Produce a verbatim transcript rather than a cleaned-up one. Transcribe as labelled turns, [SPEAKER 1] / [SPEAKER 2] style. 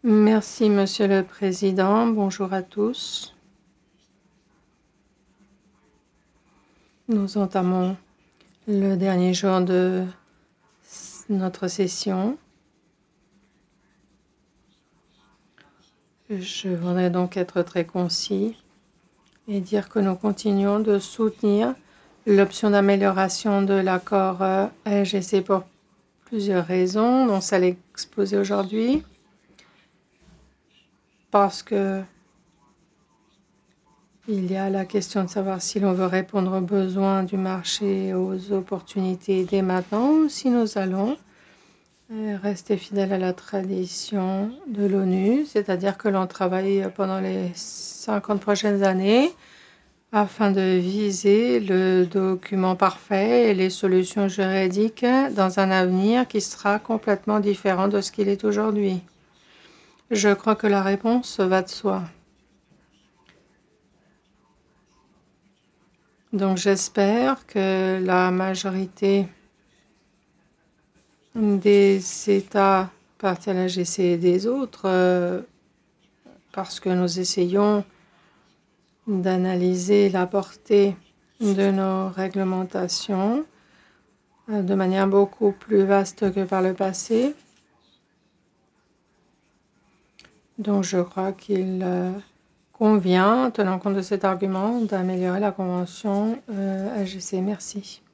[SPEAKER 1] Merci, Monsieur le Président. Bonjour à tous. Nous entamons le dernier jour de notre session. Je voudrais donc être très concis et dire que nous continuons de soutenir l'option d'amélioration de l'accord L G C pour plusieurs raisons, dont celle exposée aujourd'hui, parce que il y a la question de savoir si l'on veut répondre aux besoins du marché et aux opportunités dès maintenant, ou si nous allons rester fidèles à la tradition de l'ONU, c'est-à-dire que l'on travaille pendant les cinquante prochaines années afin de viser le document parfait et les solutions juridiques dans un avenir qui sera complètement différent de ce qu'il est aujourd'hui. Je crois que la réponse va de soi. Donc j'espère que la majorité des États partis à la G C et des autres, euh, parce que nous essayons d'analyser la portée de nos réglementations euh, de manière beaucoup plus vaste que par le passé. Donc je crois qu'il euh, convient, tenant compte de cet argument, d'améliorer la convention euh, A G C. Merci.